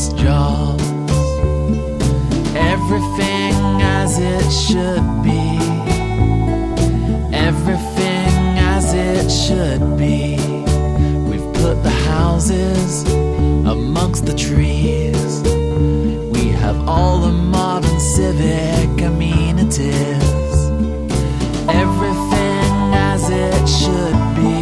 desk jobs. Everything as it should be. Everything as it should be. We've put the houses amongst the trees. We have all the modern civic amenities. Everything as it should be.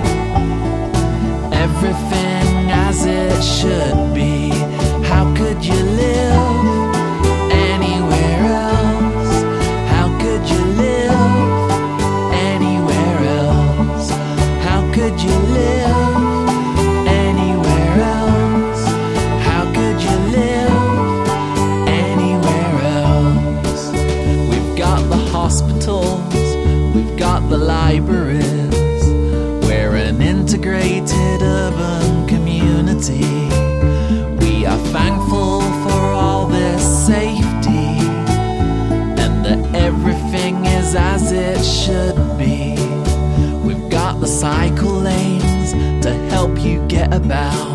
Everything as it should be. How could you live anywhere else? How could you live anywhere else? How could you live anywhere else? How could you live anywhere else? We've got the hospitals, we've got the libraries. We're an integrated urban community. We are thankful for all this safety, and that everything is as it should be. We've got the cycle lanes to help you get about.